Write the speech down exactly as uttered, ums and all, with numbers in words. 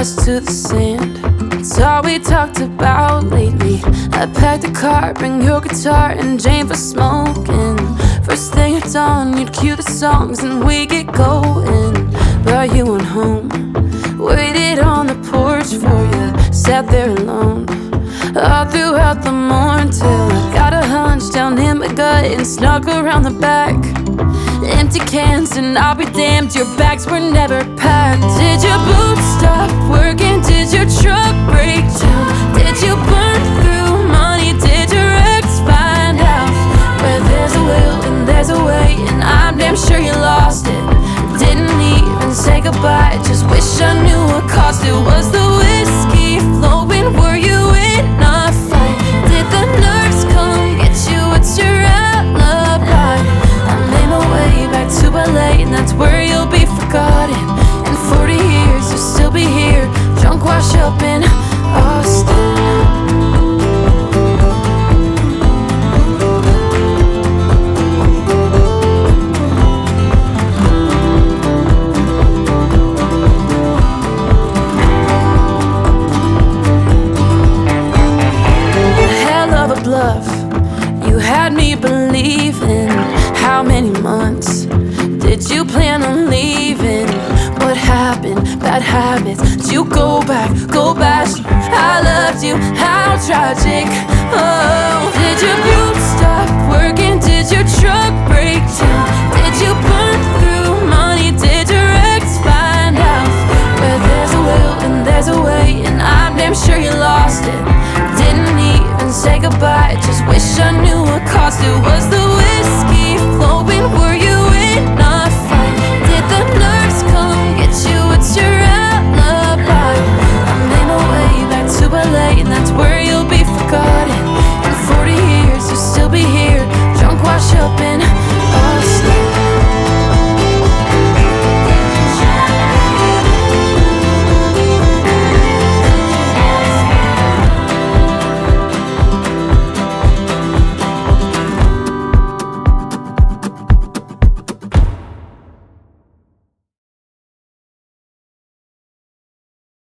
dust to the sand. It's all we talked about lately. I packed a car, bring your guitar and Jane for smoking. First thing at dawn, you'd cue the songs and we get going. Brought you on home, waited on the porch for you, sat there alone all throughout the morn till I got a hunch down in my gut and snuck around the back. Empty cans and I'll be damned, your bags were never packed. Did your boots stop working? Did your truck break down? Did you burn through money? Did your ex find out? Where there's a will and there's a way, and I'm damn sure you lost it. Didn't even say goodbye, just wish I knew what caused it. Was the whiskey flowing? Were you in a fight? Did the nurse come get you? What's your alibi? I made my way back to L A, and that's where you'll be forgotten. In forty years you'll still be here, drunk, wash up in Austin. Bluff, you had me believing. How many months did you plan on leaving? What happened? Bad habits. Did you go back, go back? I loved you, how tragic. Oh, did your boots stop working? Did your truck break down? Did you burn through money? Did your ex find out? Where there's a will and there's a way, and I'm damn sure you lost it. Didn't even say goodbye, just wish I knew what caused it. Was the